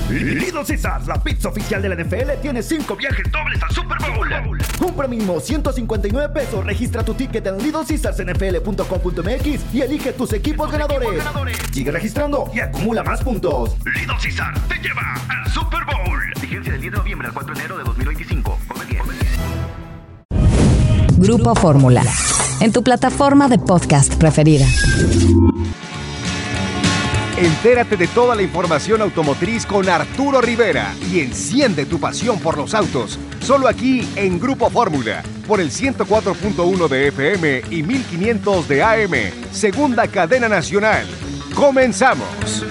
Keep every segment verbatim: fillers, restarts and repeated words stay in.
Little Caesars, la pizza oficial de la N F L, tiene cinco viajes dobles al Super Bowl. Compra mínimo ciento cincuenta y nueve pesos, registra tu ticket en little caesars n f l punto com punto m x y elige tus equipos, tus ganadores. equipos ganadores. Sigue registrando y acumula más puntos. Little Caesars te lleva al Super Bowl. Vigencia del diez de noviembre al cuatro de enero de dos mil veinticinco. Come bien. Grupo Fórmula, en tu plataforma de podcast preferida. Entérate de toda la información automotriz con Arturo Rivera y enciende tu pasión por los autos. Solo aquí en Grupo Fórmula, por el ciento cuatro punto uno de F M y mil quinientos de A M, segunda cadena nacional. ¡Comenzamos!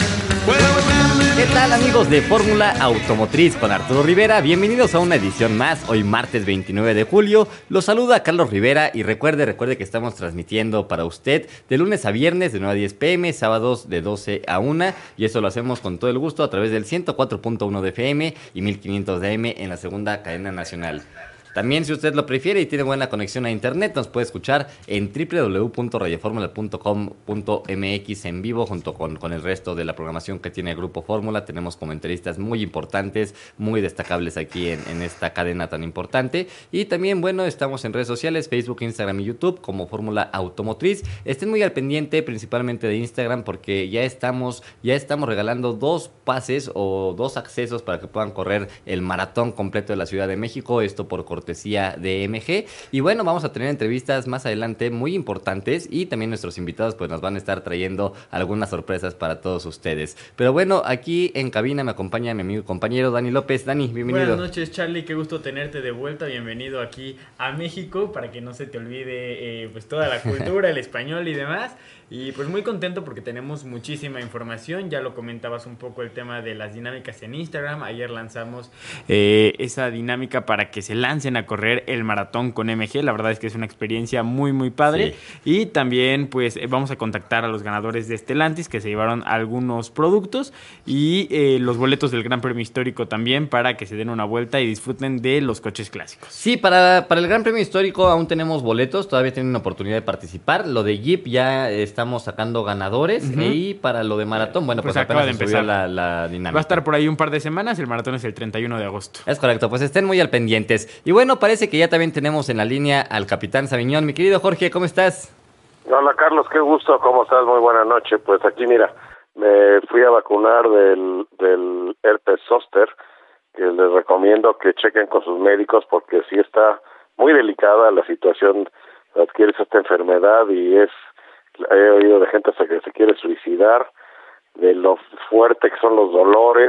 ¿Qué tal, amigos de Fórmula Automotriz con Arturo Rivera? Bienvenidos a una edición más, hoy martes veintinueve de julio. Los saluda Carlos Rivera y recuerde, recuerde que estamos transmitiendo para usted de lunes a viernes de nueve a diez p m, sábados de doce a una, y eso lo hacemos con todo el gusto a través del ciento cuatro punto uno de F M y mil quinientos de A M en la segunda cadena nacional. También, si usted lo prefiere y tiene buena conexión a internet, nos puede escuchar en doble u doble u doble u punto radio fórmula punto com punto m x en vivo junto con, con el resto de la programación que tiene el Grupo Fórmula. Tenemos comentaristas muy importantes, muy destacables aquí en, en esta cadena tan importante. Y también, bueno, estamos en redes sociales, Facebook, Instagram y YouTube como Fórmula Automotriz. Estén muy al pendiente, principalmente de Instagram, porque ya estamos, ya estamos regalando dos pases o dos accesos para que puedan correr el maratón completo de la Ciudad de México. Esto por cortesía de M G. Y bueno, vamos a tener entrevistas más adelante muy importantes y también nuestros invitados pues nos van a estar trayendo algunas sorpresas para todos ustedes. Pero bueno, aquí en cabina me acompaña mi amigo y compañero Dani López. Dani, bienvenido. Buenas noches, Charlie, qué gusto tenerte de vuelta. Bienvenido aquí a México para que no se te olvide eh, pues toda la cultura, el español y demás. Y pues muy contento porque tenemos muchísima información. Ya lo comentabas un poco el tema de las dinámicas en Instagram. Ayer lanzamos eh, esa dinámica para que se lancen a correr el maratón con M G. La verdad es que es una experiencia muy muy padre. Sí. Y también pues vamos a contactar a los ganadores de Stellantis que se llevaron algunos productos y eh, los boletos del Gran Premio Histórico también para que se den una vuelta y disfruten de los coches clásicos. Sí, para, para el Gran Premio Histórico aún tenemos boletos, todavía tienen una oportunidad de participar. Lo de Jeep ya estamos sacando ganadores. Uh-huh. Y para lo de maratón, bueno, pues, pues apenas acaba de empezar la, la dinámica. Va a estar por ahí un par de semanas, el maratón es el treinta y uno de agosto. Es correcto, pues estén muy al pendientes. Y bueno, parece que ya también tenemos en la línea al capitán Sabiñón. Mi querido Jorge, ¿cómo estás? Hola Carlos, qué gusto, ¿cómo estás? Muy buena noche. Pues aquí mira, me fui a vacunar del, del herpes zóster, que les recomiendo que chequen con sus médicos porque sí está muy delicada la situación, adquieres esta enfermedad y es, he oído de gente que se quiere suicidar, de lo fuerte que son los dolores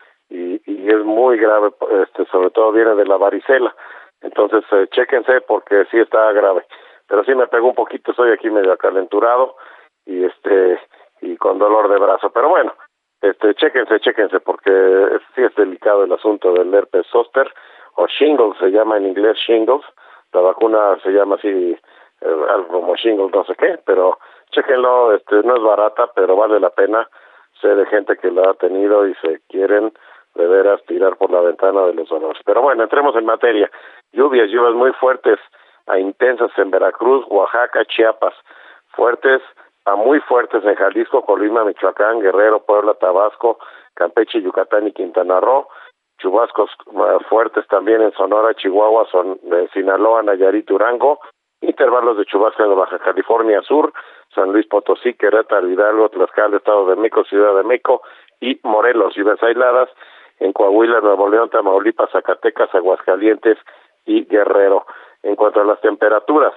y, y es muy grave, este, sobre todo viene de la varicela. Entonces, eh, chéquense porque sí está grave. Pero sí me pegó un poquito, estoy aquí medio acalenturado y este y con dolor de brazo. Pero bueno, este chéquense, chéquense porque es, sí es delicado el asunto del herpes zóster o shingles, se llama en inglés shingles. La vacuna se llama así, eh, algo como shingles, no sé qué, pero chéquenlo, este no es barata, pero vale la pena. Sé de gente que la ha tenido y se quieren de veras tirar por la ventana de los dolores. Pero bueno, entremos en materia. Lluvias, lluvias muy fuertes a intensas en Veracruz, Oaxaca, Chiapas, fuertes a muy fuertes en Jalisco, Colima, Michoacán, Guerrero, Puebla, Tabasco, Campeche, Yucatán y Quintana Roo, chubascos uh, fuertes también en Sonora, Chihuahua, Son, eh, Sinaloa, Nayarit, Durango, intervalos de chubascos en Baja California Sur, San Luis Potosí, Querétaro, Hidalgo, Tlaxcala, Estado de México, Ciudad de México y Morelos, lluvias aisladas en Coahuila, Nuevo León, Tamaulipas, Zacatecas, Aguascalientes y Guerrero. En cuanto a las temperaturas,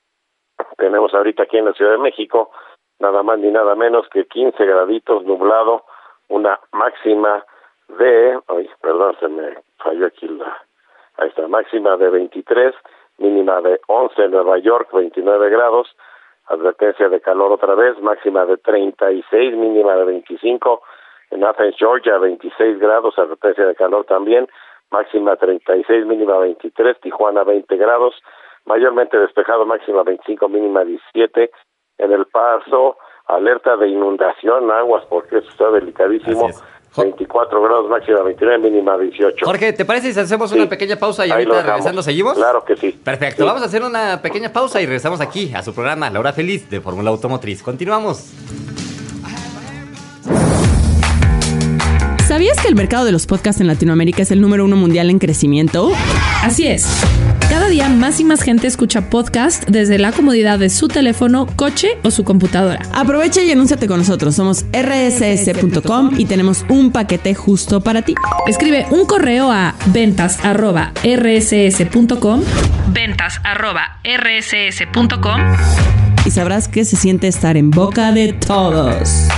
tenemos ahorita aquí en la Ciudad de México nada más ni nada menos que quince graditos, nublado, una máxima de, ay, perdón, se me falló aquí la, ahí está, máxima de veintitrés, mínima de once en Nueva York, veintinueve grados, advertencia de calor otra vez, máxima de treinta y seis, mínima de veinticinco, en Athens, Georgia, veintiséis grados, advertencia de calor también, máxima treinta y seis, mínima veintitrés, Tijuana veinte grados, mayormente despejado, máxima veinticinco, mínima diecisiete, en El Paso, alerta de inundación, aguas, porque eso está delicadísimo, veinticuatro grados, máxima veintinueve, mínima dieciocho. Jorge, ¿te parece si hacemos sí. una pequeña pausa y ahí ahorita regresando seguimos? Claro que sí. Perfecto, sí. Vamos a hacer una pequeña pausa y regresamos aquí a su programa La Hora Feliz de Fórmula Automotriz. Continuamos. ¿Sabías que el mercado de los podcasts en Latinoamérica es el número uno mundial en crecimiento? Así es. Cada día más y más gente escucha podcast desde la comodidad de su teléfono, coche o su computadora. Aprovecha y anúnciate con nosotros. Somos erre ese ese punto com y tenemos un paquete justo para ti. Escribe un correo a ventas arroba erre ese ese punto com, ventas arroba erre ese ese punto com y sabrás que se siente estar en boca de todos.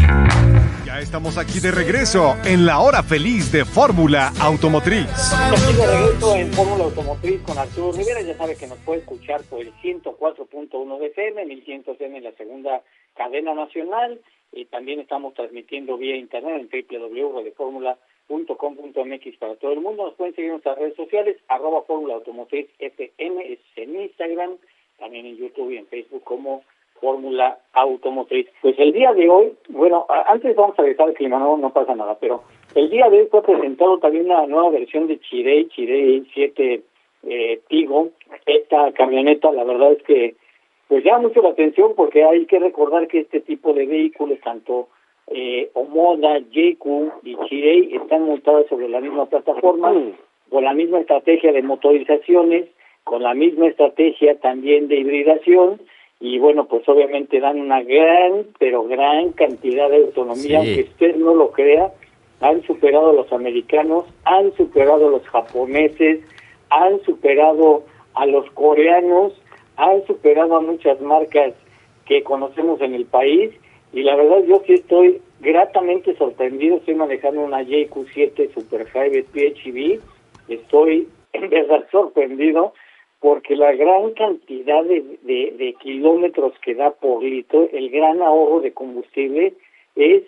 Estamos aquí de regreso en la hora feliz de Fórmula Automotriz. Aquí de regreso en Fórmula Automotriz con Arturo Rivera. Ya sabe que nos puede escuchar por el ciento cuatro punto uno de F M, mil cien F M en la segunda cadena nacional. Y también estamos transmitiendo vía internet en doble u doble u doble u punto radio fórmula punto com punto m x para todo el mundo. Nos pueden seguir en nuestras redes sociales, arroba Fórmula Automotriz F M, es en Instagram, también en YouTube y en Facebook como Fórmula Automotriz. Pues el día de hoy, bueno, antes vamos a revisar el clima, no, no pasa nada, pero el día de hoy fue presentado también una nueva versión de Chery, Chery siete eh, Tiggo. Esta camioneta, la verdad es que pues llama mucho la atención porque hay que recordar que este tipo de vehículos, tanto eh, Omoda, J Q y Chery, están montadas sobre la misma plataforma, con la misma estrategia de motorizaciones, con la misma estrategia también de hibridación. Y bueno, pues obviamente dan una gran, pero gran cantidad de autonomía, sí. Aunque usted no lo crea, han superado a los americanos, han superado a los japoneses, han superado a los coreanos, han superado a muchas marcas que conocemos en el país, y la verdad yo sí estoy gratamente sorprendido. Estoy manejando una J Q siete Super Hybrid P H E V, estoy en verdad sorprendido, porque la gran cantidad de, de, de kilómetros que da por litro, el gran ahorro de combustible es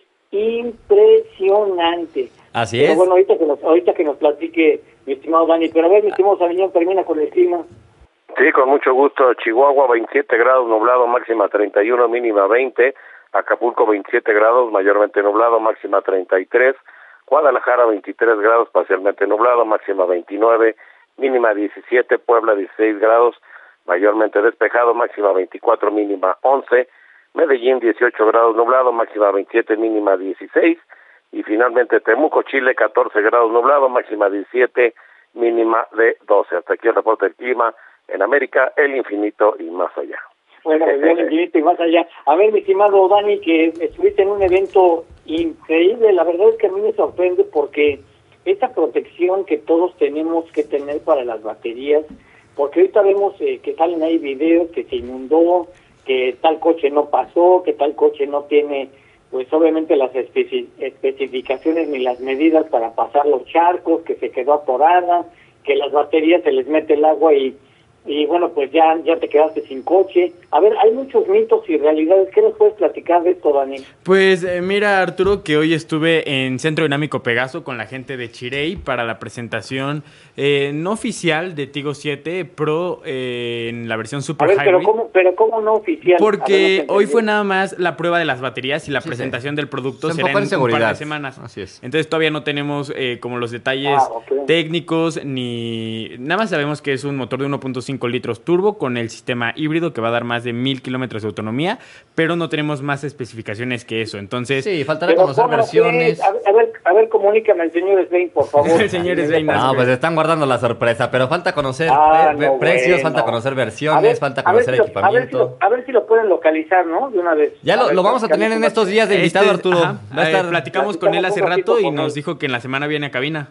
impresionante. Así pero es. Bueno, ahorita que, nos, ahorita que nos platique mi estimado Dani, pero a ver, mi estimado Sabiñón, termina con el clima. Sí, con mucho gusto. Chihuahua, veintisiete grados, nublado, máxima treinta y uno, mínima veinte. Acapulco, veintisiete grados, mayormente nublado, máxima treinta y tres. Guadalajara, veintitrés grados, parcialmente nublado, máxima veintinueve. Mínima diecisiete, Puebla dieciséis grados, mayormente despejado, máxima veinticuatro, mínima once, Medellín dieciocho grados nublado, máxima veintisiete, mínima dieciséis, y finalmente Temuco, Chile, catorce grados nublado, máxima diecisiete, mínima de doce. Hasta aquí el reporte del clima en América, el infinito y más allá. Bueno, el infinito y más allá. A ver, mi estimado Dani, que estuviste en un evento increíble, la verdad es que a mí me sorprende porque esa protección que todos tenemos que tener para las baterías, porque ahorita vemos eh, que salen ahí videos que se inundó, que tal coche no pasó, que tal coche no tiene, pues obviamente las especi- especificaciones ni las medidas para pasar los charcos, que se quedó atorada, que las baterías se les mete el agua y y bueno, pues ya ya te quedaste sin coche. A ver, hay muchos mitos y realidades. ¿Qué nos puedes platicar de esto, Dani? Pues eh, mira, Arturo, que hoy estuve en Centro Dinámico Pegaso con la gente de Chery para la presentación eh, no oficial de Tiggo siete Pro eh, en la versión Super A ver, Hybrid. pero ¿cómo, pero ¿cómo no oficial? Porque ver, no hoy fue nada más la prueba de las baterías y la sí, presentación sí. del producto se será en, en un par de semanas. Así es. Entonces todavía no tenemos eh, como los detalles ah, okay. técnicos, ni nada más sabemos que es un motor de uno punto cinco litros turbo con el sistema híbrido que va a dar más de mil kilómetros de autonomía, pero no tenemos más especificaciones que eso. Entonces, sí, faltará conocer versiones. A, a ver, a ver, comunícame al señor Svein, por favor. El señor Svein. No, pues están guardando la sorpresa, pero falta conocer ah, pre- no, precios, bueno. falta conocer versiones, ver, falta conocer a equipamiento. A ver, si lo, a ver si lo pueden localizar, ¿no? De una vez. Ya lo, ver, lo vamos a tener en estos días de invitado, este, Arturo. Ajá, Va a estar, eh, platicamos con él hace rato y nos él. dijo que en la semana viene a cabina.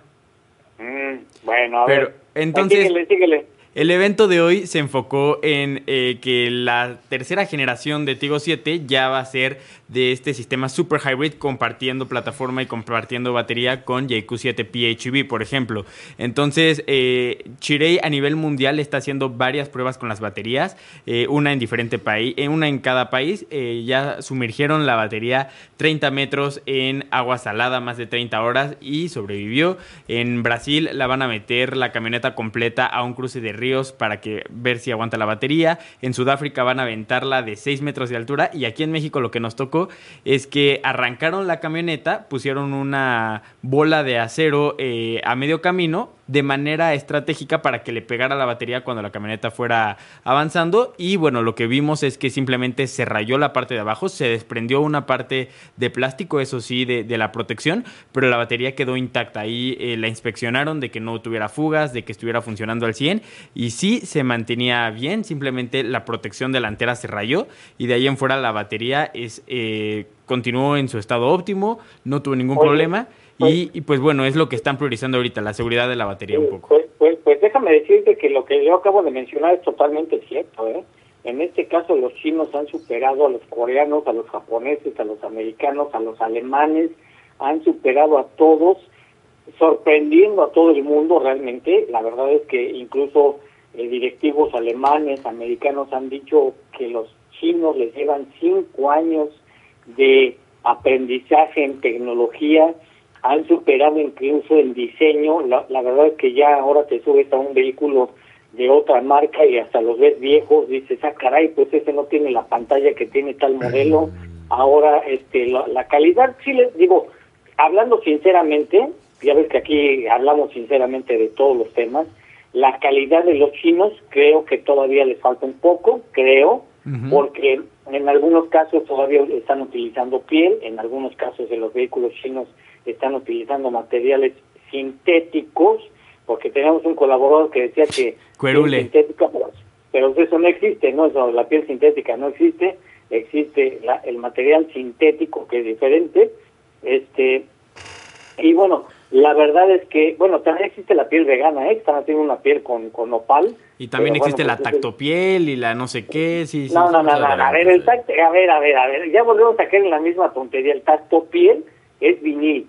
Mm, bueno, a pero, ver. Entonces, síguele, síguele. El evento de hoy se enfocó en eh, que la tercera generación de Tiggo siete ya va a ser de este sistema Super Hybrid, compartiendo plataforma y compartiendo batería con J Q siete P H E V, por ejemplo. Entonces, eh, Chery a nivel mundial está haciendo varias pruebas con las baterías, eh, una en diferente país, eh, una en cada país. Eh, ya sumergieron la batería treinta metros en agua salada, más de treinta horas, y sobrevivió. En Brasil la van a meter la camioneta completa a un cruce de ríos para que ver si aguanta la batería. En Sudáfrica van a aventarla de seis metros de altura, y aquí en México lo que nos tocó es que arrancaron la camioneta, pusieron una bola de acero eh, a medio camino, de manera estratégica para que le pegara la batería cuando la camioneta fuera avanzando. Y bueno, lo que vimos es que simplemente se rayó la parte de abajo, se desprendió una parte de plástico, eso sí, de, de la protección, pero la batería quedó intacta. Ahí eh, la inspeccionaron de que no tuviera fugas, de que estuviera funcionando al cien, y sí se mantenía bien, simplemente la protección delantera se rayó y de ahí en fuera la batería es eh, continuó en su estado óptimo, no tuvo ningún Oye, problema pues, y, y pues bueno, es lo que están priorizando ahorita, la seguridad de la batería un poco. Pues, pues, pues déjame decirte que lo que yo acabo de mencionar es totalmente cierto, ¿eh? En este caso los chinos han superado a los coreanos, a los japoneses, a los americanos, a los alemanes, han superado a todos, sorprendiendo a todo el mundo realmente. La verdad es que incluso eh, directivos alemanes, americanos han dicho que los chinos les llevan cinco años de aprendizaje en tecnología, han superado incluso el diseño. La, la verdad es que ya ahora te subes a un vehículo de otra marca y hasta los ves viejos, dices, ah caray, pues ese no tiene la pantalla que tiene tal modelo. Ahora este la, la calidad, sí les digo, hablando sinceramente, ya ves que aquí hablamos sinceramente de todos los temas, la calidad de los chinos creo que todavía les falta un poco, creo, uh-huh. porque en algunos casos todavía están utilizando piel, en algunos casos de los vehículos chinos están utilizando materiales sintéticos, porque tenemos un colaborador que decía que Cuerule. Piel sintética, pues, pero eso no existe, no, eso, la piel sintética no existe, existe la, el material sintético que es diferente, este, y bueno, la verdad es que, bueno, también existe la piel vegana, ¿eh? Están haciendo una piel con, con nopal. Y también pero, existe bueno, la pues, tactopiel y la no sé qué, sí, sí. No, sí, no, sí, no, sí, no, no, a ver, el tacto, a ver, a ver, a ver, ya volvemos a caer en la misma tontería, el tactopiel es vinil.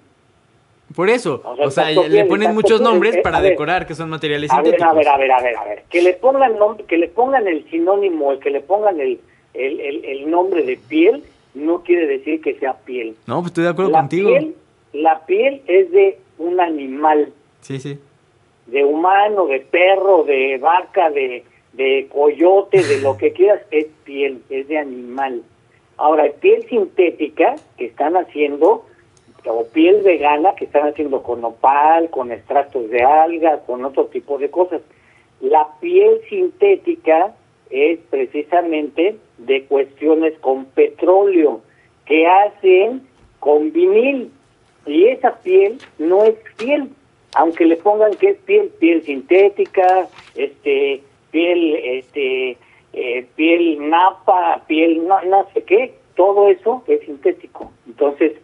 Por eso, o sea, o sea piel, le ponen muchos nombres es, para ver, decorar, que son materiales a sintéticos. Ver, a ver, a ver, a ver, a ver, que le pongan nombre, que le pongan el sinónimo, que le pongan el, el, el, el nombre de piel, no quiere decir que sea piel. No, pues estoy de acuerdo la contigo. Piel, la piel es de un animal. Sí, sí. De humano, de perro, de vaca, de, de coyote, de lo que quieras, es piel, es de animal. Ahora, piel sintética que están haciendo, o piel vegana que están haciendo con nopal, con extractos de algas, con otro tipo de cosas. La piel sintética es precisamente de cuestiones con petróleo, que hacen con vinil, y esa piel no es piel, aunque le pongan que es piel, piel sintética, este, piel, este, eh, piel napa, piel no, no sé qué, todo eso es sintético. Entonces,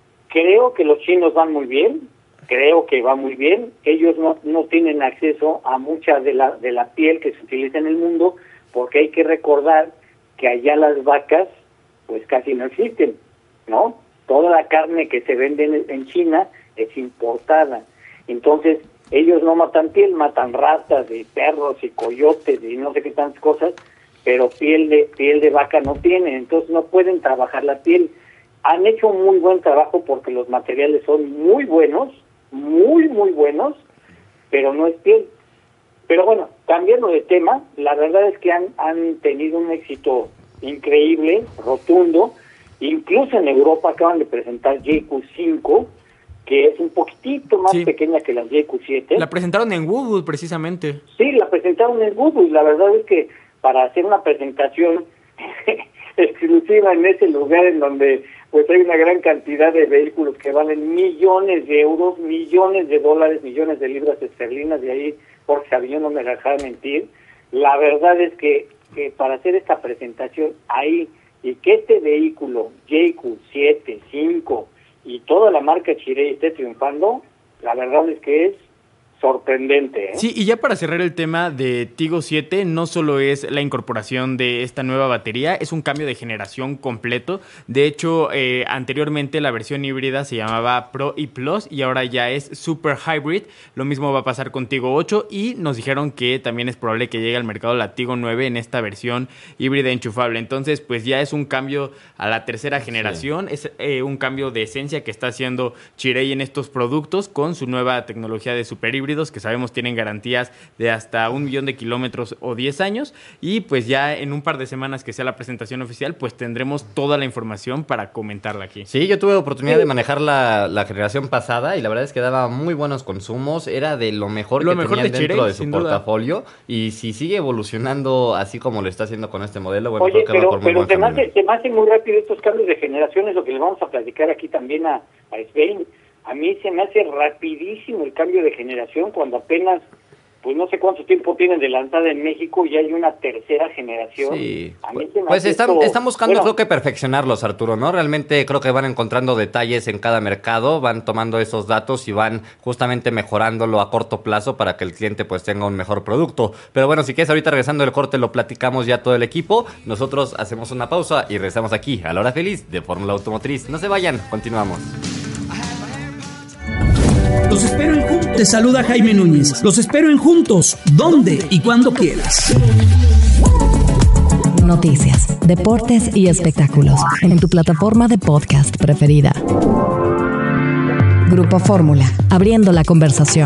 creo que los chinos van muy bien, creo que va muy bien, ellos no, no tienen acceso a mucha de la, de la piel que se utiliza en el mundo, porque hay que recordar que allá las vacas, pues casi no existen, ¿no? Toda la carne que se vende en, en China es importada. Entonces, ellos no matan piel, matan ratas y perros y coyotes y no sé qué tantas cosas, pero piel de piel de vaca no tienen, entonces no pueden trabajar la piel. Han hecho un muy buen trabajo porque los materiales son muy buenos, muy, muy buenos, pero no es piel. Pero bueno, cambiando de tema, la verdad es que han, han tenido un éxito increíble, rotundo. Incluso en Europa acaban de presentar J Q cinco, que es un poquitito más sí. pequeña que la J Q siete. La presentaron en Woodwood, precisamente. Sí, la presentaron en Woodwood. La verdad es que para hacer una presentación exclusiva en ese lugar en donde pues hay una gran cantidad de vehículos que valen millones de euros, millones de dólares, millones de libras esterlinas, y ahí, por si yo no me dejaba mentir, la verdad es que, que para hacer esta presentación ahí, y que este vehículo J Q siete, cinco y toda la marca Chery esté triunfando, la verdad es que es sorprendente, ¿eh? Sí, y ya para cerrar el tema de Tigo siete, no solo es la incorporación de esta nueva batería, es un cambio de generación completo. De hecho, eh, anteriormente la versión híbrida se llamaba Pro y Plus y ahora ya es Super Hybrid. Lo mismo va a pasar con Tigo ocho y nos dijeron que también es probable que llegue al mercado la Tigo nueve en esta versión híbrida enchufable. Entonces, pues ya es un cambio a la tercera generación, sí. es eh, un cambio de esencia que está haciendo Chery en estos productos con su nueva tecnología de super híbrido. híbridos que sabemos tienen garantías de hasta un millón de kilómetros o diez años. Y pues ya en un par de semanas que sea la presentación oficial, pues tendremos toda la información para comentarla aquí. Sí, yo tuve oportunidad de manejar la, la generación pasada y la verdad es que daba muy buenos consumos. Era de lo mejor lo que mejor tenían de dentro Chery, de su sin portafolio. Duda. Y si sigue evolucionando así como lo está haciendo con este modelo, bueno, Oye, creo que pero, va por muy pero buen se, me camino. hace, se me hace muy rápido estos cambios de generaciones, lo que le vamos a platicar aquí también a, a Svein. A mí se me hace rapidísimo el cambio de generación cuando apenas, pues no sé cuánto tiempo tienen de lanzada en México y hay una tercera generación. Sí, a mí se me pues hace están, esto, están buscando bueno, creo que perfeccionarlos, Arturo, ¿no? Realmente creo que van encontrando detalles en cada mercado, van tomando esos datos y van justamente mejorándolo a corto plazo para que el cliente pues tenga un mejor producto. Pero bueno, si quieres ahorita regresando del corte lo platicamos ya todo el equipo. Nosotros hacemos una pausa y regresamos aquí a la hora feliz de Fórmula Automotriz. No se vayan, continuamos. Los espero en Juntos. Te saluda Jaime Núñez. Los espero en Juntos. ¿Dónde y cuando quieras? Noticias, deportes y espectáculos en tu plataforma de podcast preferida. Grupo Fórmula, abriendo la conversación.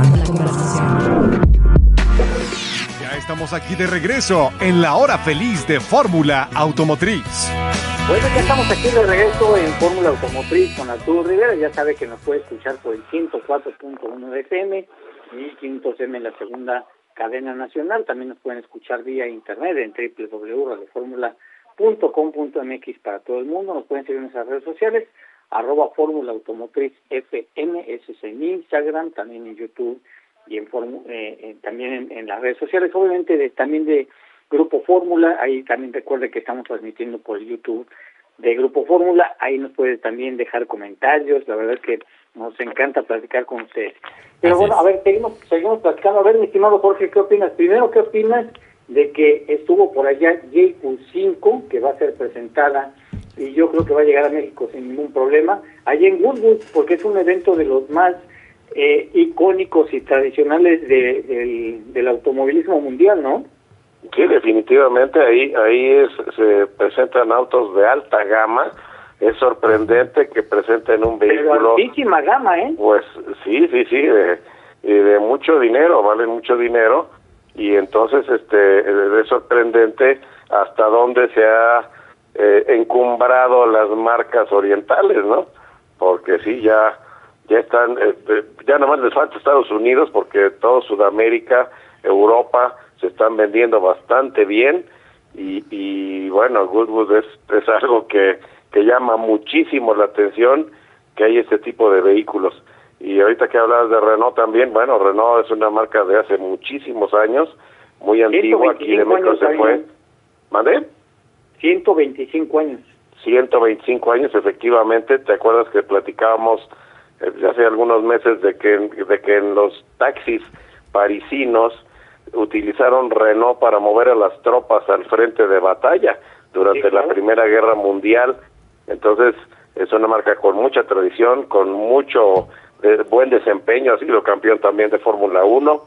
Ya estamos aquí de regreso en la hora feliz de Fórmula Automotriz. Bueno, ya estamos aquí de regreso en Fórmula Automotriz con Arturo Rivera. Ya sabe que nos puede escuchar por el ciento cuatro punto uno de F M y quinientos M en la segunda cadena nacional. También nos pueden escuchar vía internet en doble u doble u doble u punto radio fórmula punto com punto m x para todo el mundo. Nos pueden seguir en nuestras redes sociales, arroba Fórmula Automotriz F M, ese es en Instagram, también en YouTube y en eh, eh, también en, en las redes sociales, obviamente de, también de Grupo Fórmula. Ahí también recuerde que estamos transmitiendo por YouTube de Grupo Fórmula. Ahí nos puede también dejar comentarios. La verdad es que nos encanta platicar con ustedes. Pero Así bueno, es. a ver, seguimos, seguimos platicando. A ver, mi estimado Jorge, ¿qué opinas? Primero, ¿qué opinas de que estuvo por allá J Q cinco, que va a ser presentada, y yo creo que va a llegar a México sin ningún problema, allá en Goodwood, porque es un evento de los más eh, icónicos y tradicionales de, de, del automovilismo mundial, ¿no? Sí, definitivamente ahí ahí es, se presentan autos de alta gama. Es sorprendente que presenten un vehículo. Pero altísima gama, ¿eh? Pues sí, sí, sí, de, de mucho dinero, valen mucho dinero. Y entonces este es sorprendente hasta dónde se ha eh, encumbrado las marcas orientales, ¿no? Porque sí, ya ya están, eh, ya nomás les falta Estados Unidos, porque todo Sudamérica, Europa se están vendiendo bastante bien y, y bueno, Goodwood es, es algo que, que llama muchísimo la atención, que hay este tipo de vehículos. Y ahorita que hablabas de Renault también, bueno, Renault es una marca de hace muchísimos años, muy antigua, aquí de México se fue. ¿Mandé? ciento veinticinco años. ciento veinticinco años, efectivamente. ¿Te acuerdas que platicábamos eh, hace algunos meses de que, de que en los taxis parisinos utilizaron Renault para mover a las tropas al frente de batalla durante sí, claro. la Primera Guerra Mundial? Entonces, es una marca con mucha tradición, con mucho eh, buen desempeño, ha sido campeón también de Fórmula uno.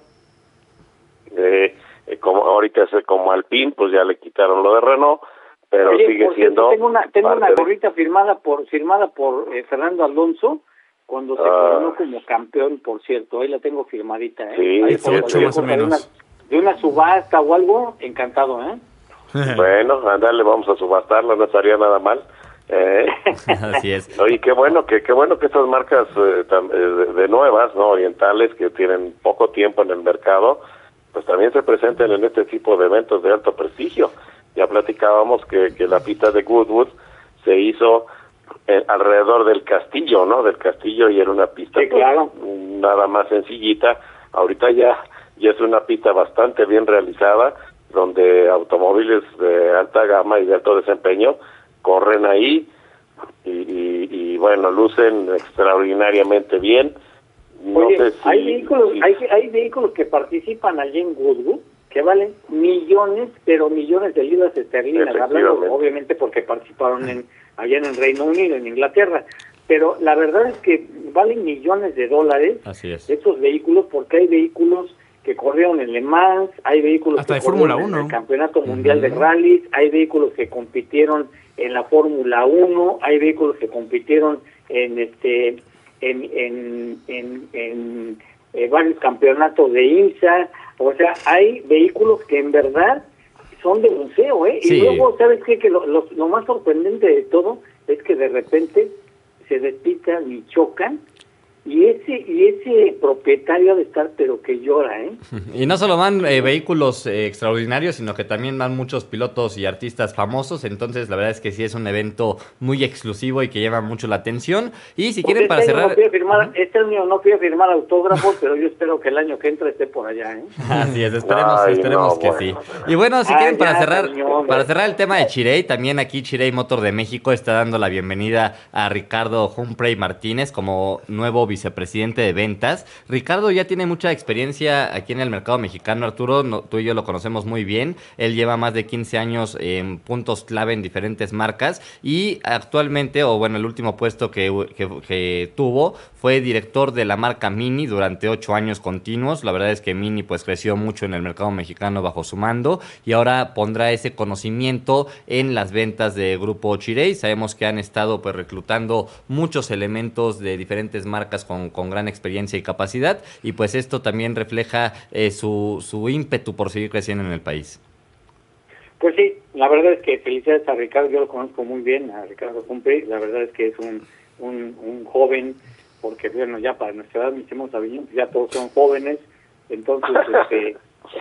Eh, eh, como ahorita es como Alpine, pues ya le quitaron lo de Renault, pero Oye, sigue siendo... Tengo una, tengo una de... gorrita firmada por firmada por eh, Fernando Alonso, cuando se ah. coronó como campeón, por cierto. Ahí la tengo firmadita, ¿eh? Sí, Ahí sí, ocho más o menos. De una, de una subasta o algo, encantado, ¿eh? Bueno, ándale, vamos a subastarla, no estaría nada mal. Eh. Así es. Oye, qué bueno que qué bueno que estas marcas eh, tam, eh, de, de nuevas, no orientales, que tienen poco tiempo en el mercado, pues también se presenten en este tipo de eventos de alto prestigio. Ya platicábamos que, que la pista de Goodwood se hizo eh, alrededor del castillo, ¿no? Del castillo, y era una pista sí, claro. pues, nada más sencillita. Ahorita ya ya es una pista bastante bien realizada, donde automóviles de alta gama y de alto desempeño corren ahí y, y, y bueno, lucen extraordinariamente bien. No Oye, sé si, hay vehículos, si... hay, hay vehículos que participan allí en Goodwood que valen millones, pero millones de libras esterlinas, hablando obviamente porque participaron en allá en el Reino Unido, en Inglaterra, pero la verdad es que valen millones de dólares. Así es. Estos vehículos, porque hay vehículos que corrieron en Le Mans, hay vehículos hasta que de Fórmula corrieron uno, en el Campeonato Mundial uh-huh. de Rallys, hay vehículos que compitieron en la Fórmula uno, hay vehículos que compitieron en este en en en, en eh, varios campeonatos de IMSA, o sea, hay vehículos que en verdad son de museo, ¿eh? Sí. Y luego, ¿sabes qué? Que lo, lo, lo más sorprendente de todo es que de repente se despitan y chocan, y ese y ese propietario ha de estar pero que llora, ¿eh? Y no solo van eh, vehículos eh, extraordinarios, sino que también van muchos pilotos y artistas famosos. Entonces la verdad es que sí es un evento muy exclusivo y que llama mucho la atención. Y si Porque quieren para este año cerrar... no fui a firmar, uh-huh. Este año no fui a firmar autógrafos, pero yo espero que el año que entra esté por allá, ¿eh? Así es, esperemos, Ay, esperemos no, que bueno. sí. Y bueno, si Ah, quieren para ya, cerrar señor. para cerrar el tema de Chirey, también aquí Chirey Motor de México está dando la bienvenida a Ricardo Humphrey Martínez como nuevo vicepresidente de ventas. Ricardo ya tiene mucha experiencia aquí en el mercado mexicano, Arturo, no, tú y yo lo conocemos muy bien. Él lleva más de quince años en puntos clave en diferentes marcas y actualmente, o bueno, el último puesto que, que, que tuvo fue director de la marca Mini durante ocho años continuos. La verdad es que Mini pues creció mucho en el mercado mexicano bajo su mando y ahora pondrá ese conocimiento en las ventas de Grupo Chirey. Sabemos que han estado pues reclutando muchos elementos de diferentes marcas con, con gran experiencia y capacidad, y pues esto también refleja eh, su, su ímpetu por seguir creciendo en el país. Pues sí, la verdad es que felicidades a Ricardo, yo lo conozco muy bien, a Ricardo Humphrey, la verdad es que es un, un, un joven, porque bueno, ya para nuestra edad, mis hemos sabido, ya todos son jóvenes, entonces este,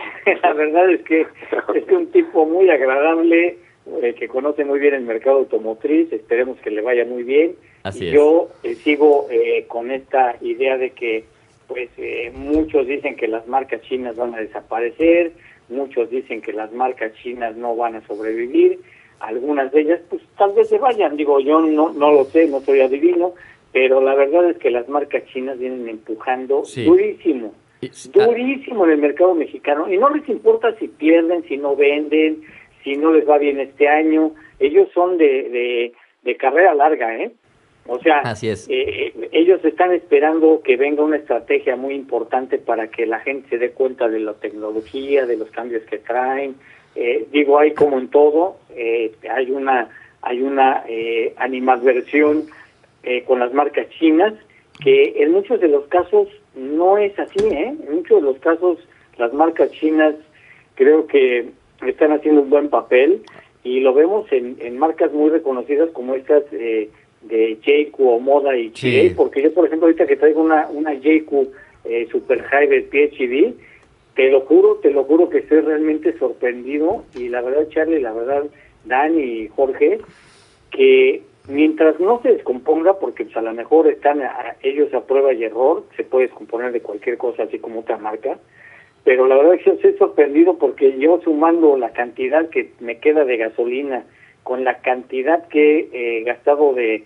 la verdad es que es que un tipo muy agradable, eh, que conoce muy bien el mercado automotriz, esperemos que le vaya muy bien. Así y es. Yo eh, sigo eh, con esta idea de que pues eh, muchos dicen que las marcas chinas van a desaparecer, muchos dicen que las marcas chinas no van a sobrevivir, algunas de ellas pues tal vez se vayan, digo yo no no lo sé, no soy adivino, pero la verdad es que las marcas chinas vienen empujando sí. durísimo, durísimo en el mercado mexicano, y no les importa si pierden, si no venden, si no les va bien este año, ellos son de, de, de carrera larga, ¿eh? O sea, Así es. Eh, ellos están esperando que venga una estrategia muy importante para que la gente se dé cuenta de la tecnología, de los cambios que traen. Eh, digo, hay como en todo, eh, hay una hay una eh, animadversión eh, con las marcas chinas, que en muchos de los casos no es así, ¿eh? En muchos de los casos las marcas chinas creo que están haciendo un buen papel, y lo vemos en, en marcas muy reconocidas como estas eh, de Jayco, Omoda y Chirey, sí. Porque yo, por ejemplo, ahorita que traigo una una Jayco eh, Super Hybrid P H D, te lo juro, te lo juro que estoy realmente sorprendido, y la verdad, Charlie, la verdad, Dan y Jorge, que mientras no se descomponga, porque pues, a lo mejor están a, ellos a prueba y error, se puede descomponer de cualquier cosa, así como otra marca, pero la verdad es que yo estoy sorprendido porque yo, sumando la cantidad que me queda de gasolina con la cantidad que he eh, gastado de,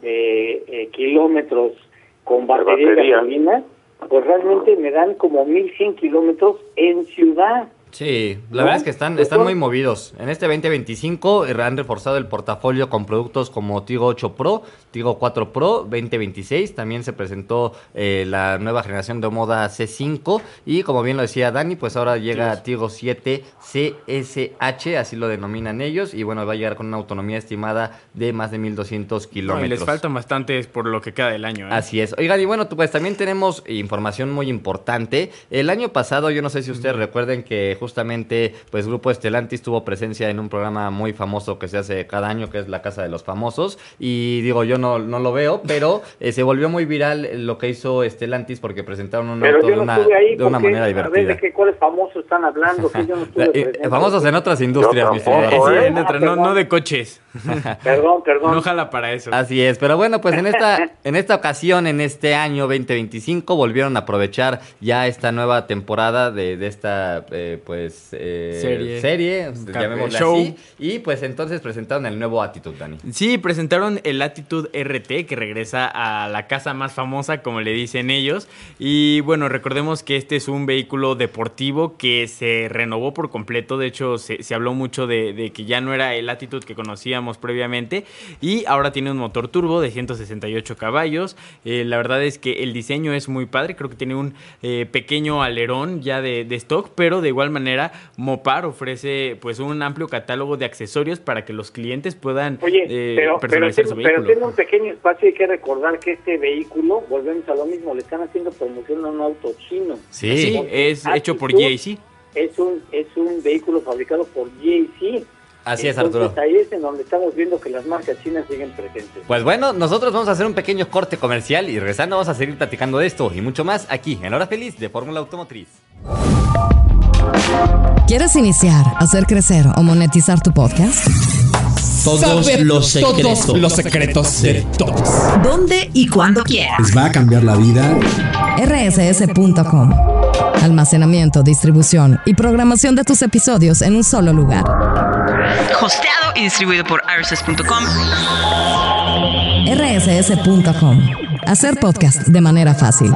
de eh, kilómetros con batería, batería y gasolina, pues realmente me dan como mil cien kilómetros en ciudad. Sí, la ¿no? verdad es que están, están muy movidos. En este veinte veinticinco han reforzado el portafolio con productos como Tigo ocho Pro, Tigo cuatro Pro, veinte veintiséis. También se presentó eh, la nueva generación de Omoda C cinco. Y como bien lo decía Dani, pues ahora llega sí. Tigo siete C S H, así lo denominan ellos. Y bueno, va a llegar con una autonomía estimada de más de mil doscientos kilómetros. No, y les faltan bastantes por lo que queda del año, ¿eh? Así es. Oigan, y bueno, pues también tenemos información muy importante. El año pasado, yo no sé si ustedes mm. recuerden que justamente, pues Grupo Stellantis tuvo presencia en un programa muy famoso que se hace cada año, que es La Casa de los Famosos, y digo, yo no, no lo veo, pero eh, se volvió muy viral lo que hizo Stellantis porque presentaron un pero auto yo no de, una, ahí de una manera divertida. A ver, ¿de qué cuáles famosos están hablando? Que yo no estuve famosos en otras industrias, mi señor. Sí, en otra, no, no de coches. Perdón, perdón. No jala para eso. Así es, pero bueno, pues en esta, en esta ocasión, en este año veinte veinticinco, volvieron a aprovechar ya esta nueva temporada de, de esta, eh, pues... Eh, serie, serie llamémosle show. así, y pues entonces presentaron el nuevo Attitude, Dani. Sí, presentaron el Attitude R T, que regresa a la casa más famosa, como le dicen ellos, y bueno, recordemos que este es un vehículo deportivo que se renovó por completo. De hecho, se, se habló mucho de, de que ya no era el Attitude que conocíamos previamente, y ahora tiene un motor turbo de ciento sesenta y ocho caballos. Eh, la verdad es que el diseño es muy padre, creo que tiene un eh, pequeño alerón ya de, de stock, pero de igual manera manera, Mopar ofrece pues un amplio catálogo de accesorios para que los clientes puedan Oye, eh, pero, personalizar pero, su pero vehículo. tengo un pequeño espacio, hay que recordar que este vehículo, volvemos a lo mismo, le están haciendo promoción a un auto chino. Sí, sí, es Attitude hecho por G A C. Es un, es un vehículo fabricado por G A C. Así es, Entonces, Arturo. ahí es en donde estamos viendo que las marcas chinas siguen presentes. Pues bueno, nosotros vamos a hacer un pequeño corte comercial y regresando vamos a seguir platicando de esto y mucho más aquí en La Hora Feliz de Fórmula Automotriz. ¿Quieres iniciar, hacer crecer o monetizar tu podcast? Todos Saber los secretos. todos los secretos de todos. ¿Dónde y cuándo quieras? Les va a cambiar la vida. R S S punto com. Almacenamiento, distribución y programación de tus episodios en un solo lugar. Hosteado y distribuido por R S S punto com. R S S punto com. Hacer podcast de manera fácil.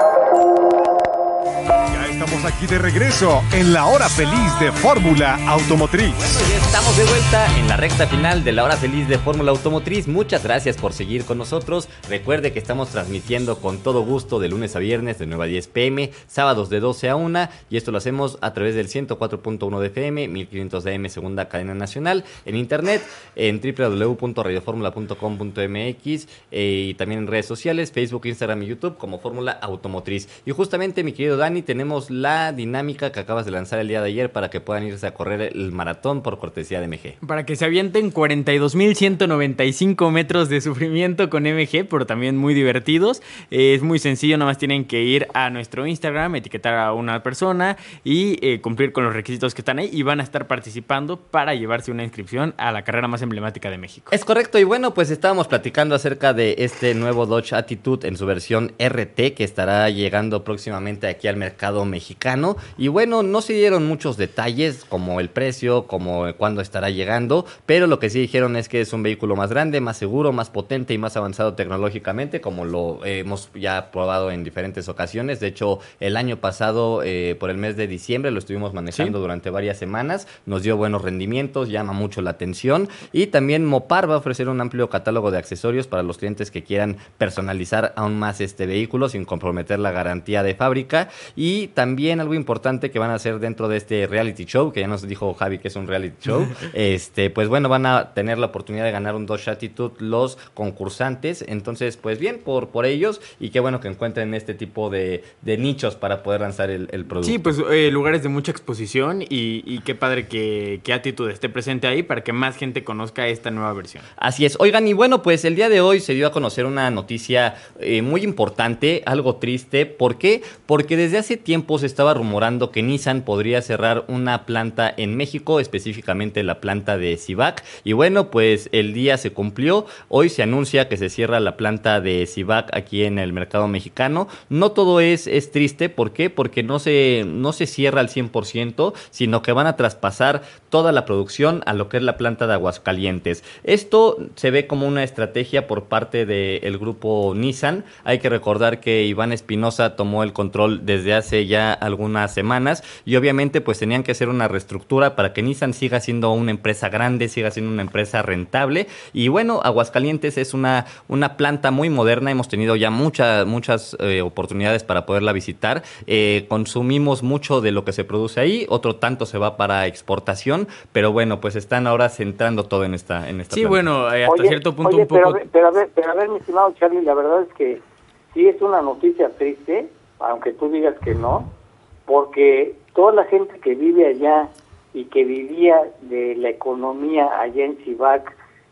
Estamos aquí de regreso en la Hora Feliz de Fórmula Automotriz. Bueno, ya estamos de vuelta en la recta final de la Hora Feliz de Fórmula Automotriz. Muchas gracias por seguir con nosotros. Recuerde que estamos transmitiendo con todo gusto de lunes a viernes de nueve a diez pm, sábados de doce a una, y esto lo hacemos a través del ciento cuatro punto uno de F M, mil quinientos de A M, segunda cadena nacional, en internet, en doble u doble u doble u punto radio fórmula punto com punto m x eh, y también en redes sociales, Facebook, Instagram y YouTube como Fórmula Automotriz. Y justamente, mi querido Dani, tenemos la dinámica que acabas de lanzar el día de ayer para que puedan irse a correr el maratón por cortesía de M G. Para que se avienten cuarenta y dos mil ciento noventa y cinco metros de sufrimiento con M G, pero también muy divertidos. Eh, es muy sencillo, nada más tienen que ir a nuestro Instagram, etiquetar a una persona y eh, cumplir con los requisitos que están ahí y van a estar participando para llevarse una inscripción a la carrera más emblemática de México. Es correcto, y bueno, pues estábamos platicando acerca de este nuevo Dodge Attitude en su versión R T que estará llegando próximamente aquí al mercado mexicano. Y bueno, no se dieron muchos detalles como el precio, como cuándo estará llegando, pero lo que sí dijeron es que es un vehículo más grande, más seguro, más potente y más avanzado tecnológicamente, como lo eh, hemos ya probado en diferentes ocasiones. De hecho, el año pasado, eh, por el mes de diciembre, lo estuvimos manejando ¿Sí? durante varias semanas, nos dio buenos rendimientos, llama mucho la atención, y también Mopar va a ofrecer un amplio catálogo de accesorios para los clientes que quieran personalizar aún más este vehículo sin comprometer la garantía de fábrica. Y también algo importante que van a hacer dentro de este reality show, que ya nos dijo Javi que es un reality show, este, pues bueno, van a tener la oportunidad de ganar un Dodge Attitude los concursantes. Entonces, pues bien por, por ellos, y qué bueno que encuentren este tipo de, de nichos para poder lanzar el, el producto. Sí, pues eh, lugares de mucha exposición y, y qué padre que, que Attitude esté presente ahí para que más gente conozca esta nueva versión. Así es. Oigan, y bueno, pues el día de hoy se dio a conocer una noticia eh, muy importante, algo triste. ¿Por qué? Porque desde hace tiempo se estaba rumorando que Nissan podría cerrar una planta en México, específicamente la planta de Civac. Y bueno, pues el día se cumplió. Hoy se anuncia que se cierra la planta de Civac aquí en el mercado mexicano. No todo es, es triste. ¿Por qué? Porque no se, no se cierra al cien por ciento, sino que van a traspasar toda la producción a lo que es la planta de Aguascalientes. Esto se ve como una estrategia por parte del grupo Nissan. Hay que recordar que Iván Espinosa tomó el control desde hace ya algunas semanas y obviamente pues tenían que hacer una reestructura para que Nissan siga siendo una empresa grande, siga siendo una empresa rentable. Y bueno, Aguascalientes es una, una planta muy moderna, hemos tenido ya muchas muchas eh, oportunidades para poderla visitar. Eh, consumimos mucho de lo que se produce ahí, otro tanto se va para exportación, pero bueno, pues están ahora centrando todo en esta, en esta Sí, planta. bueno, eh, hasta oye, cierto punto oye, un poco... Pero a, ver, pero, a ver, pero a ver, mi estimado Charlie, la verdad es que sí es una noticia triste, aunque tú digas que no, porque toda la gente que vive allá y que vivía de la economía allá en Civac,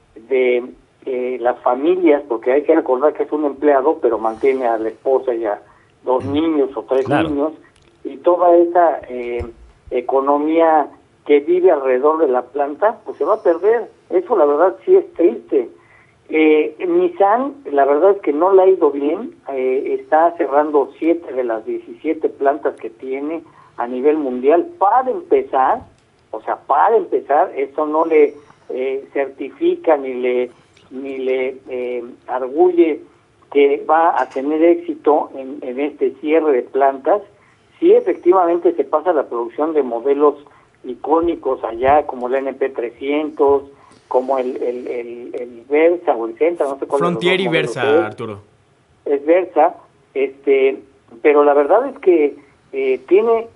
de eh, las familias, porque hay que recordar que es un empleado, pero mantiene a la esposa y a dos niños o tres claro. niños, y toda esa eh, economía que vive alrededor de la planta, pues se va a perder. Eso la verdad sí es triste. Eh, Nissan, la verdad es que no le ha ido bien, eh, está cerrando siete de las diecisiete plantas que tiene a nivel mundial. Para empezar, o sea, para empezar, esto no le eh, certifica ni le ni le eh, arguye que va a tener éxito en, en este cierre de plantas. Sí, efectivamente se pasa la producción de modelos icónicos allá, como el N P trescientos, como el, el, el, el Versa o el Sentra, no sé cuál. Frontier y Versa, es. Arturo. Es Versa, este, pero la verdad es que eh, tiene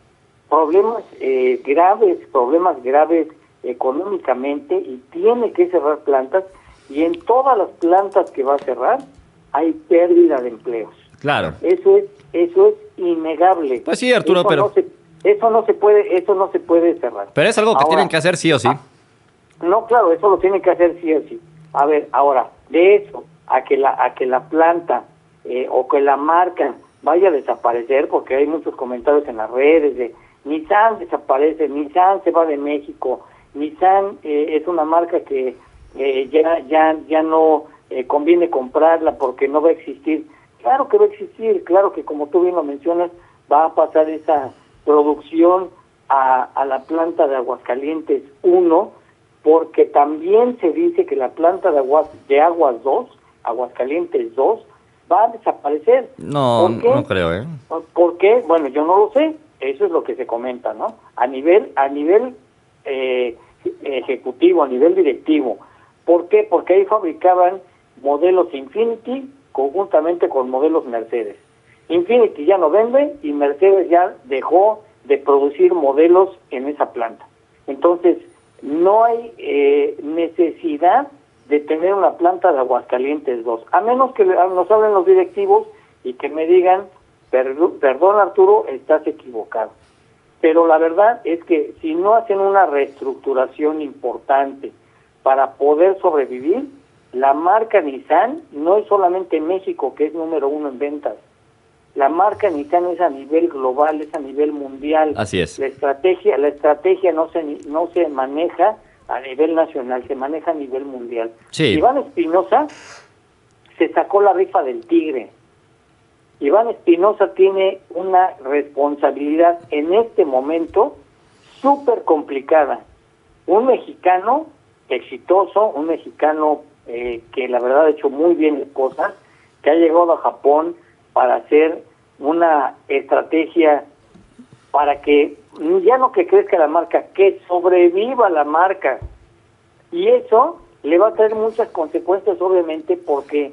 problemas eh, graves, problemas graves económicamente y tiene que cerrar plantas, y en todas las plantas que va a cerrar hay pérdida de empleos. Claro. Eso es eso es innegable. Pues sí, Arturo, eso pero no se, eso no se puede eso no se puede cerrar. Pero es algo que ahora, tienen que hacer sí o sí. No, claro, eso lo tienen que hacer sí o sí. A ver, ahora, de eso a que la a que la planta eh, o que la marca vaya a desaparecer, porque hay muchos comentarios en las redes de Nissan desaparece, Nissan se va de México, Nissan eh, es una marca que eh, ya ya ya no eh, conviene comprarla porque no va a existir. Claro que va a existir, claro que como tú bien lo mencionas, va a pasar esa producción a, a la planta de Aguascalientes uno, porque también se dice que la planta de Aguas de Aguas dos, Aguascalientes dos, va a desaparecer. No, ¿Por qué? no creo, ¿eh? ¿Por qué? Bueno, yo no lo sé, eso es lo que se comenta, ¿no? A nivel, a nivel eh, ejecutivo, a nivel directivo. ¿Por qué? Porque ahí fabricaban modelos Infiniti conjuntamente con modelos Mercedes. Infiniti ya no vende y Mercedes ya dejó de producir modelos en esa planta. Entonces, no hay eh, necesidad de tener una planta de Aguascalientes dos, a menos que nos hablen los directivos y que me digan, perdón Arturo, estás equivocado. Pero la verdad es que si no hacen una reestructuración importante para poder sobrevivir, la marca Nissan no es solamente en México, que es número uno en ventas. La marca Nissan es a nivel global, es a nivel mundial. Así es. La estrategia, la estrategia no se no se maneja a nivel nacional, se maneja a nivel mundial. Sí. Iván Espinosa se sacó la rifa del tigre. Iván Espinosa tiene una responsabilidad en este momento súper complicada. Un mexicano exitoso, un mexicano eh, que la verdad ha hecho muy bien las cosas, que ha llegado a Japón para hacer una estrategia para que ya no que crezca la marca, que sobreviva la marca. Y eso le va a traer muchas consecuencias, obviamente, porque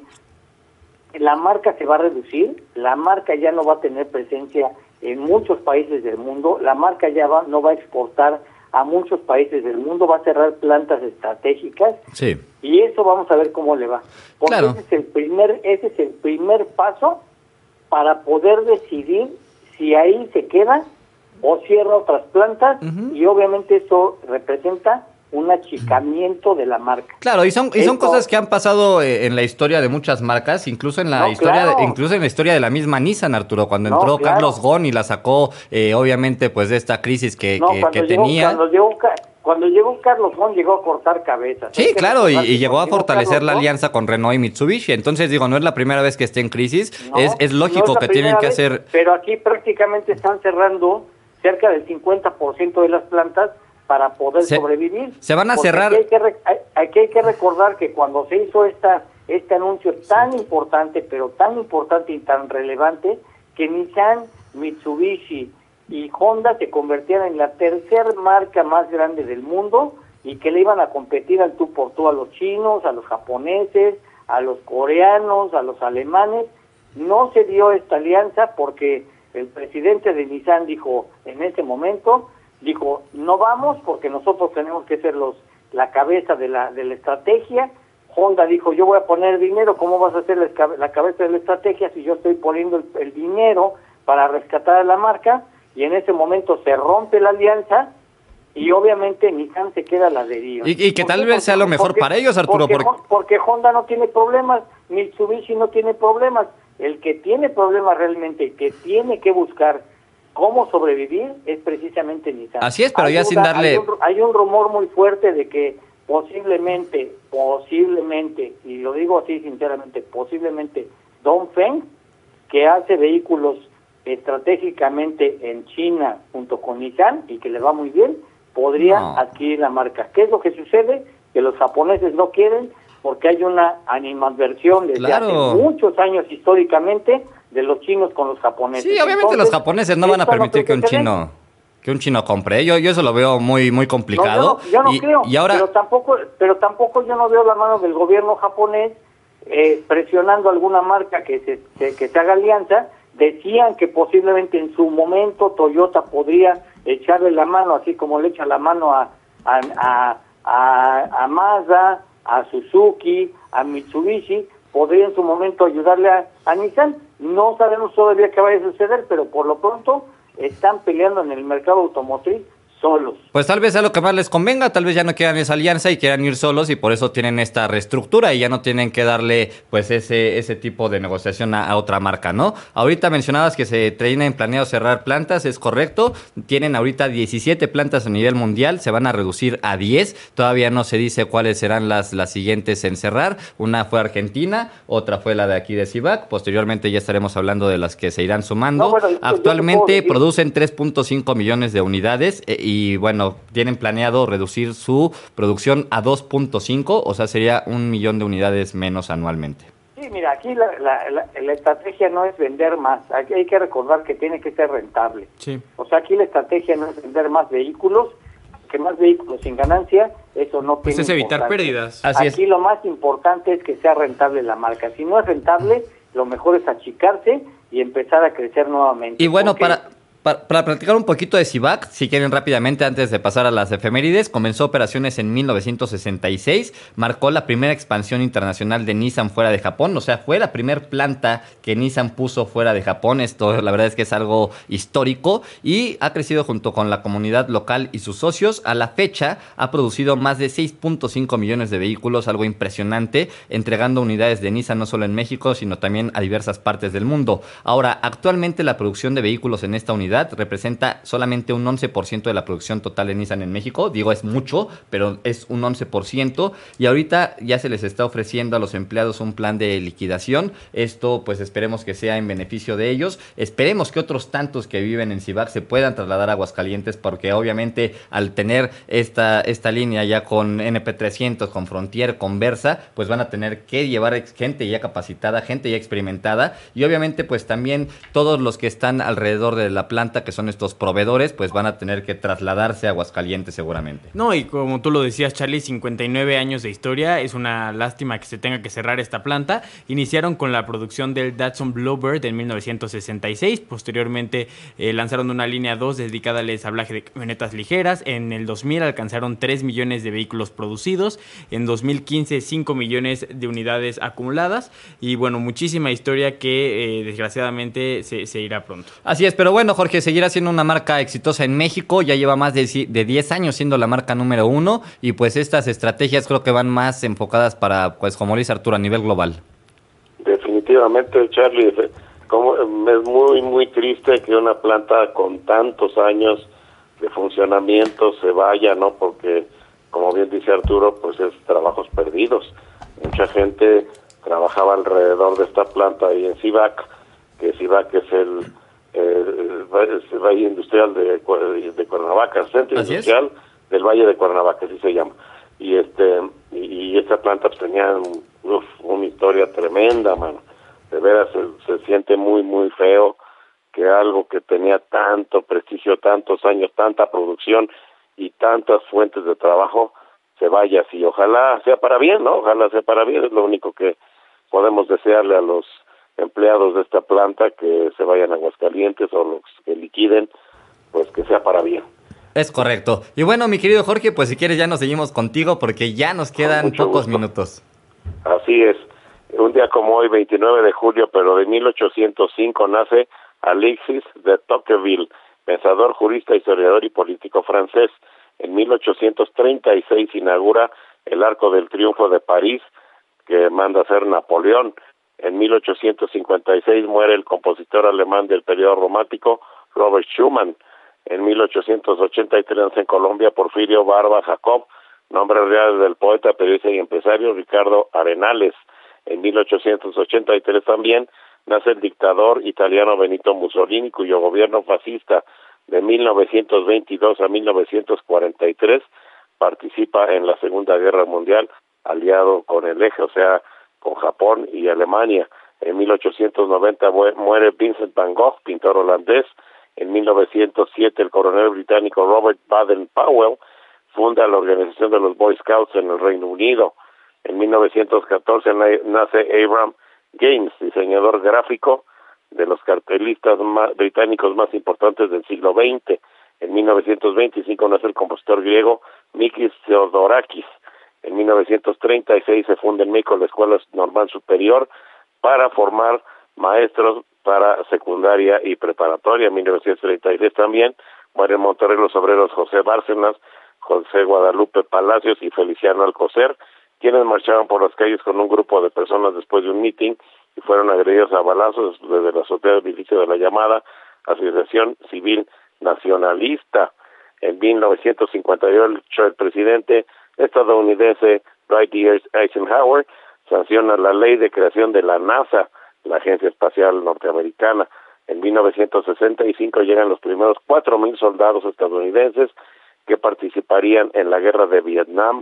la marca se va a reducir, la marca ya no va a tener presencia en muchos países del mundo, la marca ya va, no va a exportar a muchos países del mundo, va a cerrar plantas estratégicas. Sí. Y eso vamos a ver cómo le va. Porque Claro. ese es el primer, ese es el primer paso para poder decidir si ahí se queda o cierra otras plantas, uh-huh. y obviamente eso representa un achicamiento de la marca. Claro, y son y son Esto, cosas que han pasado eh, en la historia de muchas marcas, incluso en la no, historia claro. de, incluso en la historia de la misma Nissan, Arturo, cuando No, entró claro. Carlos Ghosn y la sacó, eh, obviamente, pues de esta crisis que, no, que, cuando que llegó, tenía. Cuando llegó, cuando llegó Carlos Ghosn llegó a cortar cabezas. Sí, claro, y, y llegó a fortalecer Carlos la Ghosn, alianza con Renault y Mitsubishi. Entonces, digo, no es la primera vez que esté en crisis, no, es, es lógico no es la que tienen primera que vez, hacer... Pero aquí prácticamente están cerrando cerca del cincuenta por ciento de las plantas para poder se, sobrevivir. Se van a Porque cerrar... Aquí hay, que, hay, aquí hay que recordar que cuando se hizo esta este anuncio tan sí. importante, pero tan importante y tan relevante, que Nissan, Mitsubishi y Honda se convertían en la tercera marca más grande del mundo y que le iban a competir al tú por tú a los chinos, a los japoneses, a los coreanos, a los alemanes. No se dio esta alianza porque el presidente de Nissan dijo en ese momento, dijo, no vamos porque nosotros tenemos que ser los la cabeza de la de la estrategia. Honda dijo, yo voy a poner dinero, ¿cómo vas a ser la, la cabeza de la estrategia si yo estoy poniendo el, el dinero para rescatar a la marca? Y en ese momento se rompe la alianza y obviamente Nissan se queda a la deriva. Y, y que tal vez sea lo mejor porque, para ellos, Arturo. Porque, porque... porque Honda no tiene problemas, Mitsubishi no tiene problemas. El que tiene problemas realmente, que tiene que buscar cómo sobrevivir, es precisamente Nissan. Así es, pero hay ya una, sin darle... Hay un, hay un rumor muy fuerte de que posiblemente, posiblemente, y lo digo así sinceramente, posiblemente Dongfeng, que hace vehículos estratégicamente en China junto con Nissan y que le va muy bien, podría no. adquirir la marca. ¿Qué es lo que sucede? Que los japoneses no quieren porque hay una animadversión desde claro. hace muchos años históricamente de los chinos con los japoneses. Sí, obviamente Entonces, los japoneses no van a permitir no que un que chino que un chino compre. Yo yo eso lo veo muy muy complicado. No, yo no, yo no y, creo, y ahora... pero tampoco pero tampoco yo no veo la mano del gobierno japonés eh, presionando a alguna marca que se que, que se haga alianza Decían que posiblemente en su momento Toyota podría echarle la mano, así como le echa la mano a, a, a, a, a Mazda, a Suzuki, a Mitsubishi, podría en su momento ayudarle a, a Nissan. No sabemos todavía qué vaya a suceder, pero por lo pronto están peleando en el mercado automotriz solos. Pues tal vez sea lo que más les convenga, tal vez ya no quieran esa alianza y quieran ir solos y por eso tienen esta reestructura y ya no tienen que darle pues ese ese tipo de negociación a, a otra marca, ¿no? Ahorita mencionabas que se tienen planeado cerrar plantas, es correcto, tienen ahorita diecisiete plantas a nivel mundial, se van a reducir a diez, todavía no se dice cuáles serán las, las siguientes en cerrar, una fue Argentina, otra fue la de aquí de Civac, posteriormente ya estaremos hablando de las que se irán sumando. No, bueno, actualmente producen tres punto cinco millones de unidades eh, y bueno, tienen planeado reducir su producción a dos punto cinco, o sea, sería un millón de unidades menos anualmente. Sí, mira, aquí la, la, la, la estrategia no es vender más, aquí hay que recordar que tiene que ser rentable. Sí. O sea, aquí la estrategia no es vender más vehículos, que más vehículos sin ganancia, eso no pues tiene es evitar importancia. pérdidas. Así aquí es. Lo más importante es que sea rentable la marca. Si no es rentable, lo mejor es achicarse y empezar a crecer nuevamente. Y bueno, porque... para... Para, para platicar un poquito de Civac, si quieren rápidamente antes de pasar a las efemérides, comenzó operaciones en mil novecientos sesenta y seis, marcó la primera expansión internacional de Nissan fuera de Japón, o sea, fue la primer planta que Nissan puso fuera de Japón, esto la verdad es que es algo histórico y ha crecido junto con la comunidad local y sus socios. A la fecha ha producido más de seis punto cinco millones de vehículos, algo impresionante, entregando unidades de Nissan no solo en México, sino también a diversas partes del mundo. Ahora, actualmente la producción de vehículos en esta unidad representa solamente un once por ciento de la producción total de Nissan en México. Digo, es mucho, pero es un once por ciento. Y ahorita ya se les está ofreciendo a los empleados un plan de liquidación. Esto, pues, esperemos que sea en beneficio de ellos. Esperemos que otros tantos que viven en Civac se puedan trasladar a Aguascalientes, porque obviamente al tener esta, esta línea ya con N P trescientos, con Frontier, con Versa, pues van a tener que llevar gente ya capacitada, gente ya experimentada. Y obviamente, pues, también todos los que están alrededor de la planta, que son estos proveedores, pues van a tener que trasladarse a Aguascalientes seguramente. No, y como tú lo decías, Charlie, cincuenta y nueve años de historia, es una lástima que se tenga que cerrar esta planta. Iniciaron con la producción del Datsun Bluebird en mil novecientos sesenta y seis, posteriormente eh, lanzaron una línea dos dedicada al ensamblaje de camionetas ligeras, en el dos mil alcanzaron tres millones de vehículos producidos, en dos mil quince cinco millones de unidades acumuladas, y bueno, muchísima historia que eh, desgraciadamente se, se irá pronto. Así es, pero bueno, Jorge, seguirá siendo una marca exitosa en México, ya lleva más de, de diez años siendo la marca número uno y pues estas estrategias creo que van más enfocadas para, pues como dice Arturo, a nivel global. Definitivamente, Charlie, como, es muy, muy triste que una planta con tantos años de funcionamiento se vaya, ¿no? Porque, como bien dice Arturo, pues es trabajos perdidos. Mucha gente trabajaba alrededor de esta planta ahí en Civac, que Civac es el el Valle Industrial de, de Cuernavaca, el Centro ¿Así Industrial es? del Valle de Cuernavaca, así se llama. Y este y, y esta planta pues, tenía uf, una historia tremenda, mano. De veras se, se siente muy, muy feo que algo que tenía tanto prestigio, tantos años, tanta producción y tantas fuentes de trabajo se vaya así. Ojalá sea para bien, ¿no? Ojalá sea para bien, es lo único que podemos desearle a los empleados de esta planta, que se vayan a Aguascalientes o los que liquiden, pues que sea para bien. Es correcto. Y bueno, mi querido Jorge, pues si quieres ya nos seguimos contigo porque ya nos quedan pocos gusto. minutos. Así es. Un día como hoy, veintinueve de julio, pero de mil ochocientos cinco, nace Alexis de Tocqueville, pensador, jurista, historiador y político francés. En mil ochocientos treinta y seis inaugura el Arco del Triunfo de París, que manda hacer Napoleón. En mil ochocientos cincuenta y seis muere el compositor alemán del periodo romántico, Robert Schumann. En mil ochocientos ochenta y tres nace en Colombia Porfirio Barba Jacob, nombre real del poeta, periodista y empresario Ricardo Arenales. En mil ochocientos ochenta y tres también nace el dictador italiano Benito Mussolini, cuyo gobierno fascista de mil novecientos veintidós a mil novecientos cuarenta y tres participa en la Segunda Guerra Mundial, aliado con el eje, o sea, con Japón y Alemania. En mil ochocientos noventa muere Vincent van Gogh, pintor holandés. En mil novecientos siete el coronel británico Robert Baden-Powell funda la organización de los Boy Scouts en el Reino Unido. En mil novecientos catorce nace Abraham Gaines, diseñador gráfico, de los cartelistas más, británicos más importantes del siglo veinte. En mil novecientos veinticinco nace el compositor griego Mikis Theodorakis. En mil novecientos treinta y seis se funda en México la Escuela Normal Superior para formar maestros para secundaria y preparatoria. En mil novecientos treinta y seis también muere en Monterrey los obreros José Bárcenas, José Guadalupe Palacios y Feliciano Alcocer, quienes marchaban por las calles con un grupo de personas después de un meeting y fueron agredidos a balazos desde la azotea del edificio de la llamada Asociación Civil Nacionalista. En mil novecientos cincuenta y ocho el presidente estadounidense Dwight D. Eisenhower sanciona la ley de creación de la NASA, la Agencia Espacial Norteamericana. En mil novecientos sesenta y cinco llegan los primeros cuatro mil soldados estadounidenses que participarían en la guerra de Vietnam.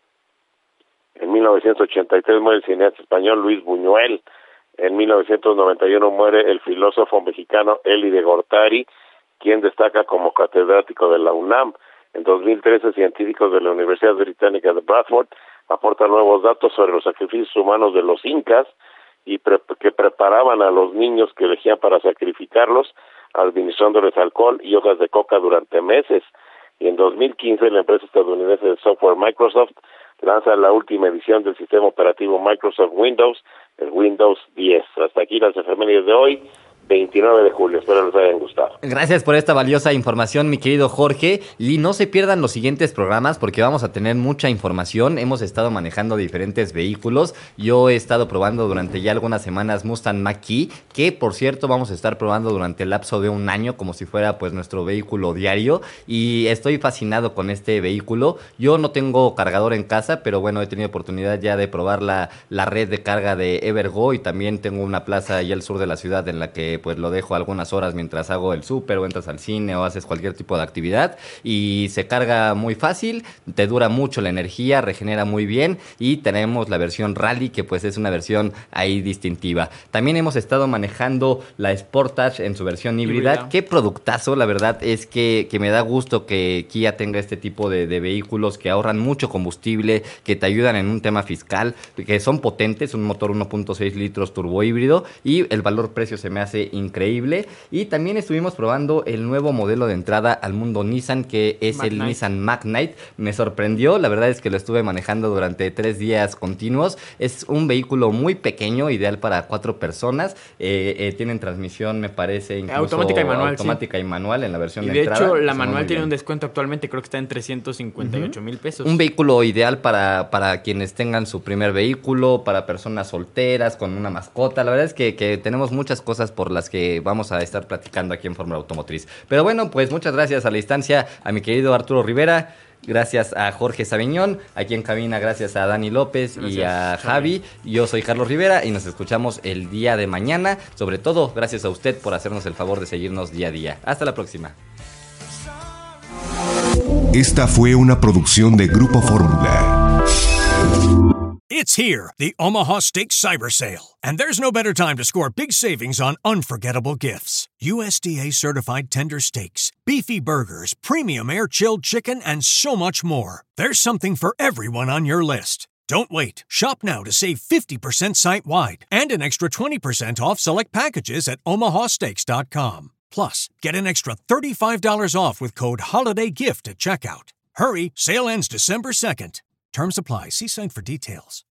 En mil novecientos ochenta y tres muere el cineasta español Luis Buñuel. En mil novecientos noventa y uno muere el filósofo mexicano Eli de Gortari, quien destaca como catedrático de la UNAM. En dos mil trece, científicos de la Universidad Británica de Bradford aportan nuevos datos sobre los sacrificios humanos de los incas y pre- que preparaban a los niños que elegían para sacrificarlos, administrándoles alcohol y hojas de coca durante meses. Y en dos mil quince, la empresa estadounidense de software Microsoft lanza la última edición del sistema operativo Microsoft Windows, el Windows diez. Hasta aquí las efemérides de hoy, veintinueve de julio. Espero les hayan gustado. Gracias por esta valiosa información, mi querido Jorge. Y no se pierdan los siguientes programas porque vamos a tener mucha información. Hemos estado manejando diferentes vehículos. Yo he estado probando durante ya algunas semanas Mustang Mach-E, que por cierto vamos a estar probando durante el lapso de un año como si fuera pues nuestro vehículo diario. Y estoy fascinado con este vehículo. Yo no tengo cargador en casa, pero bueno, he tenido oportunidad ya de probar la, la red de carga de Evergo y también tengo una plaza allá al sur de la ciudad en la que pues lo dejo algunas horas mientras hago el súper o entras al cine o haces cualquier tipo de actividad y se carga muy fácil, te dura mucho la energía, regenera muy bien y tenemos la versión Rally que pues es una versión ahí distintiva. También hemos estado manejando la Sportage en su versión híbrida. híbrida. Qué productazo, la verdad es que, que me da gusto que Kia tenga este tipo de, de vehículos que ahorran mucho combustible, que te ayudan en un tema fiscal, que son potentes, un motor uno punto seis litros turbo híbrido y el valor-precio se me hace increíble. Y también estuvimos probando el nuevo modelo de entrada al mundo Nissan, que es Mac el Knight. Nissan Mac-Knight. Me sorprendió, la verdad es que lo estuve manejando durante tres días continuos. Es un vehículo muy pequeño, ideal para cuatro personas. Eh, eh, tienen transmisión, me parece, incluso automática y manual. Automática sí. y manual en la versión y de, de entrada. hecho, la manual tiene un descuento actualmente, creo que está en trescientos cincuenta y ocho mil uh-huh. pesos. Un vehículo ideal para, para quienes tengan su primer vehículo, para personas solteras, con una mascota. La verdad es que, que tenemos muchas cosas por las que vamos a estar platicando aquí en Fórmula Automotriz. Pero bueno, pues muchas gracias a la distancia a mi querido Arturo Rivera, gracias a Jorge Sabiñón, aquí en cabina gracias a Dani López gracias, y a Javi. Yo soy Carlos Rivera y nos escuchamos el día de mañana. Sobre todo, gracias a usted por hacernos el favor de seguirnos día a día. Hasta la próxima. Esta fue una producción de Grupo Fórmula. It's here, the Omaha Steak Cyber Sale. And there's no better time to score big savings on unforgettable gifts. U S D A-certified tender steaks, beefy burgers, premium air-chilled chicken, and so much more. There's something for everyone on your list. Don't wait. Shop now to save fifty percent site-wide and an extra twenty percent off select packages at omaha steaks dot com. Plus, get an extra thirty-five dollars off with code HOLIDAYGIFT at checkout. Hurry, sale ends December second. Terms apply. See site for details.